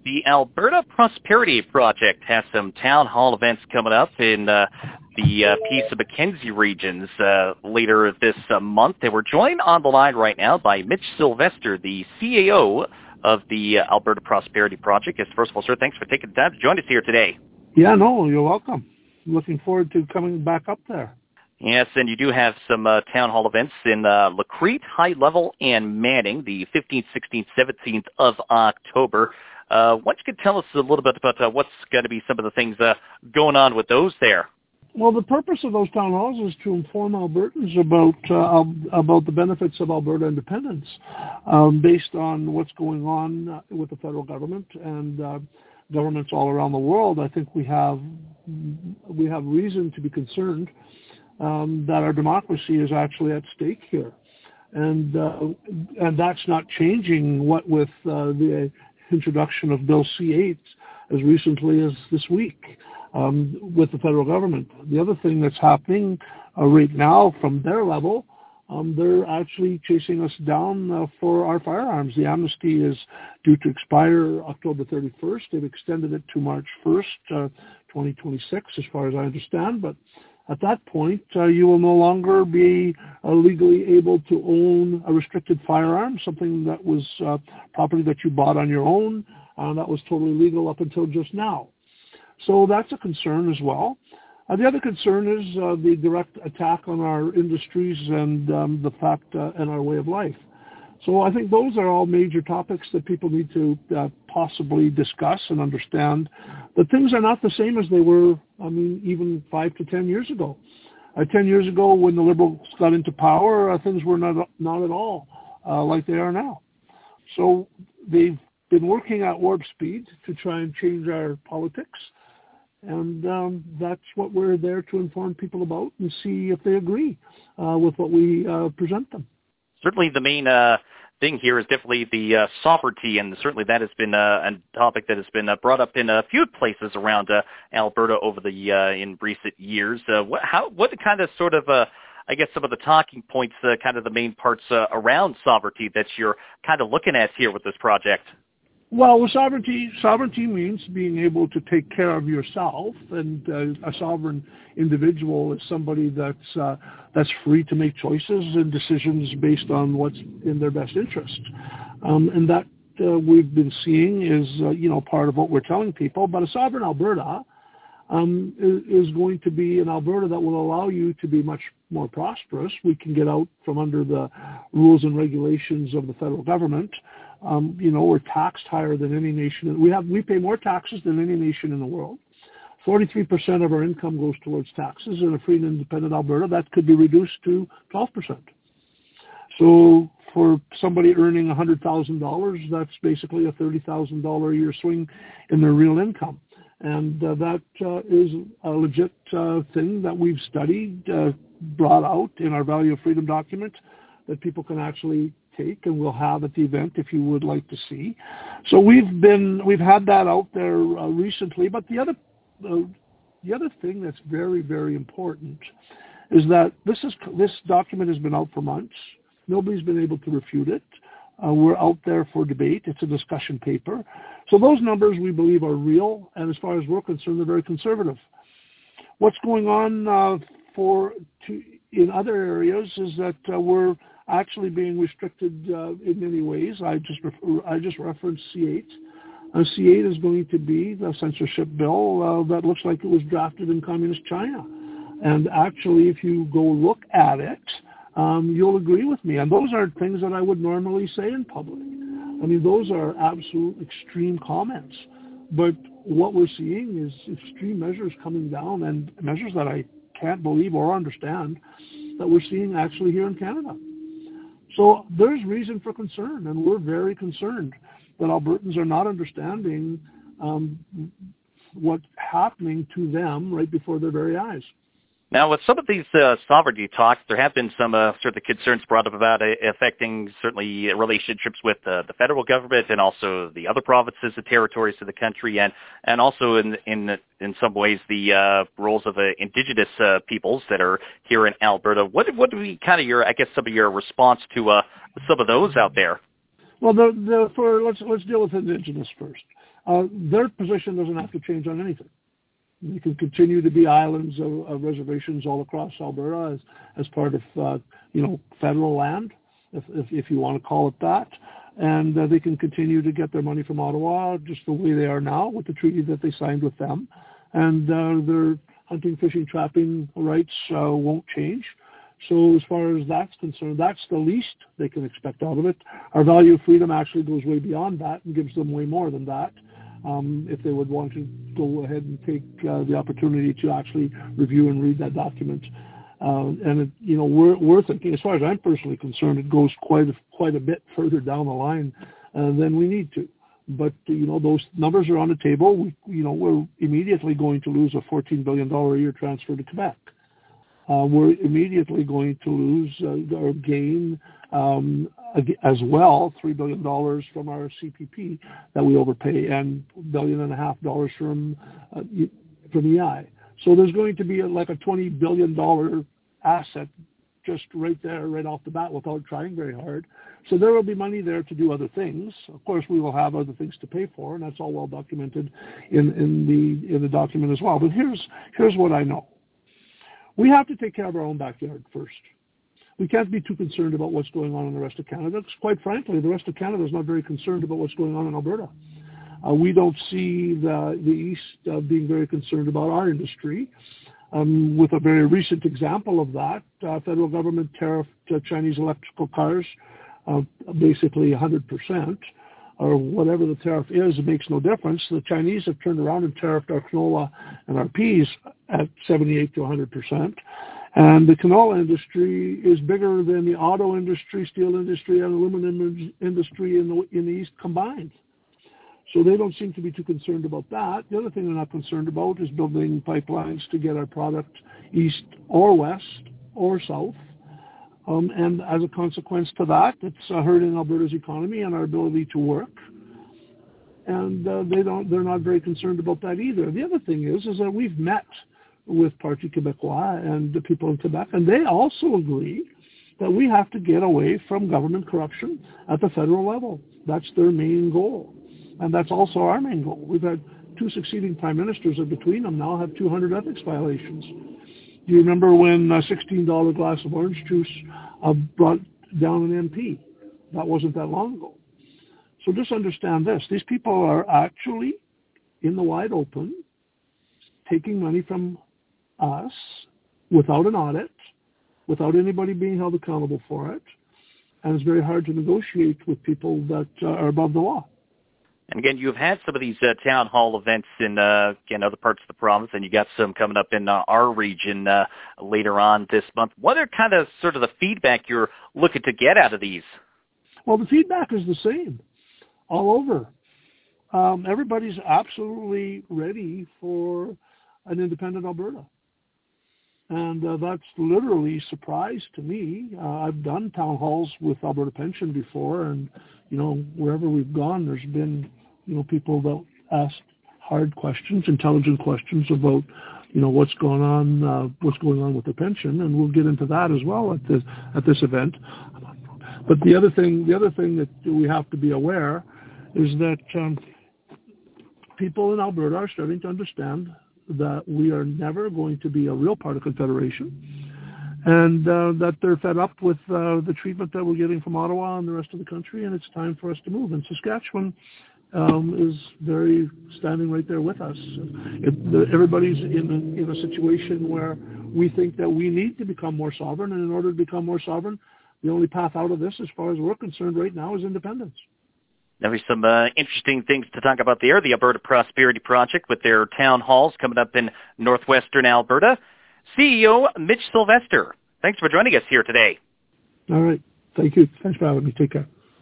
The Alberta Prosperity Project has some town hall events coming up in the Peace of Mackenzie regions later this month. And we're joined on the line right now by Mitch Sylvester, the CAO of the Alberta Prosperity Project. Yes, first of all, sir, thanks for taking the time to join us here today. Yeah, no, you're welcome. Looking forward to coming back up there. Yes, and you do have some town hall events in Lacrete, High Level, and Manning, the 15th, 16th, 17th of October. What you could tell us a little bit about what's going to be some of the things going on with those there? Well, the purpose of those town halls is to inform Albertans about the benefits of Alberta independence, based on what's going on with the federal government and governments all around the world. I think we have reason to be concerned that our democracy is actually at stake here, and that's not changing. What with the introduction of Bill C-8 as recently as this week with the federal government. The other thing that's happening right now from their level, they're actually chasing us down for our firearms. The amnesty is due to expire October 31st. They've extended it to March 1st, 2026, as far as I understand. But at that point, you will no longer be legally able to own a restricted firearm, something that was property that you bought on your own. That was totally legal up until just now. So that's a concern as well. The other concern is the direct attack on our industries and the fact and our way of life. So I think those are all major topics that people need to possibly discuss and understand that things are not the same as they were, even 5 to 10 years ago. 10 years ago, when the Liberals got into power, things were not at all like they are now. So they've been working at warp speed to try and change our politics. And that's what we're there to inform people about and see if they agree with what we present them. Certainly the main thing here is definitely the sovereignty, and certainly that has been a topic that has been brought up in a few places around Alberta over the in recent years. What kind of sort of I guess some of the talking points, kind of the main parts around sovereignty that you're kind of looking at here with this project? Well, sovereignty means being able to take care of yourself, and a sovereign individual is somebody that's free to make choices and decisions based on what's in their best interest, and that we've been seeing is part of what we're telling people. But a sovereign Alberta is going to be an Alberta that will allow you to be much more prosperous. We can get out from under the rules and regulations of the federal government. We're taxed higher than any nation. We pay more taxes than any nation in the world. 43% of our income goes towards taxes. In a free and independent Alberta, that could be reduced to 12%. So for somebody earning $100,000, that's basically a $30,000 a year swing in their real income. And that is a legit thing that we've studied, brought out in our Value of Freedom document that people can actually take and we'll have at the event if you would like to see. So we've had that out there recently. But the other thing that's very, very important is that this document has been out for months. Nobody's been able to refute it. We're out there for debate. It's a discussion paper. So those numbers we believe are real, and as far as we're concerned, they're very conservative. What's going on in other areas is that we're actually being restricted in many ways. I just referenced C-8. C-8 is going to be the censorship bill that looks like it was drafted in communist China. And actually, if you go look at it, you'll agree with me. And those aren't things that I would normally say in public. Those are absolute extreme comments. But what we're seeing is extreme measures coming down, and measures that I can't believe or understand that we're seeing actually here in Canada. So there's reason for concern, and we're very concerned that Albertans are not understanding what's happening to them right before their very eyes. Now, with some of these sovereignty talks, there have been some sort of concerns brought up about affecting certainly relationships with the federal government and also the other provinces and territories of the country, and also in some ways the roles of Indigenous peoples that are here in Alberta. What would be kind of some of your response to some of those out there? Well, let's deal with Indigenous first. their position doesn't have to change on anything. They can continue to be islands of reservations all across Alberta as part of federal land, if you want to call it that. And they can continue to get their money from Ottawa just the way they are now with the treaty that they signed with them. And their hunting, fishing, trapping rights won't change. So as far as that's concerned, that's the least they can expect out of it. Our value of freedom actually goes way beyond that and gives them way more than that. If they would want to go ahead and take the opportunity to actually review and read that document. We're thinking, as far as I'm personally concerned, it goes quite a bit further down the line than we need to. But, those numbers are on the table. We're immediately going to lose a $14 billion a year transfer to Quebec. We're immediately going to lose or gain as well $3 billion from our CPP that we overpay and $1.5 billion from EI. So there's going to be like a $20 billion asset just right there, right off the bat, without trying very hard. So there will be money there to do other things. Of course, we will have other things to pay for, and that's all well documented in the document as well. But here's what I know. We have to take care of our own backyard first. We can't be too concerned about what's going on in the rest of Canada. Because quite frankly, the rest of Canada is not very concerned about what's going on in Alberta. We don't see the East being very concerned about our industry. With a very recent example of that, federal government tariffed Chinese electrical cars basically 100%, or whatever the tariff is, it makes no difference. The Chinese have turned around and tariffed our canola and our peas at 78 to 100%. And the canola industry is bigger than the auto industry, steel industry, and aluminum industry in the East combined. So they don't seem to be too concerned about that. The other thing they're not concerned about is building pipelines to get our product east or west or south. And as a consequence to that, it's hurting Alberta's economy and our ability to work. And they're not very concerned about that either. The other thing is that we've met with Parti Québécois and the people in Quebec, and they also agree that we have to get away from government corruption at the federal level. That's their main goal. And that's also our main goal. We've had 2 succeeding prime ministers, and between them now have 200 ethics violations. Do you remember when a $16 glass of orange juice brought down an MP? That wasn't that long ago. So just understand this. These people are actually in the wide open taking money from us without an audit, without anybody being held accountable for it. And it's very hard to negotiate with people that are above the law. And again, you've had some of these town hall events in other parts of the province, and you got some coming up in our region later on this month. What are kind of sort of the feedback you're looking to get out of these? Well, the feedback is the same all over. Everybody's absolutely ready for an independent Alberta. And that's literally a surprise to me. I've done town halls with Alberta Pension before, and, wherever we've gone, there's been, people that ask hard questions, intelligent questions about, what's going on with the pension, and we'll get into that as well at this event. But the other thing that we have to be aware is that people in Alberta are starting to understand that we are never going to be a real part of Confederation, and that they're fed up with the treatment that we're getting from Ottawa and the rest of the country, and it's time for us to move. And Saskatchewan is very standing right there with us. Everybody's in a situation where we think that we need to become more sovereign, and in order to become more sovereign, the only path out of this, as far as we're concerned right now, is independence. There's some interesting things to talk about there. The Alberta Prosperity Project with their town halls coming up in northwestern Alberta. CEO Mitch Sylvester, thanks for joining us here today. All right. Thank you. Thanks for having me. Take care.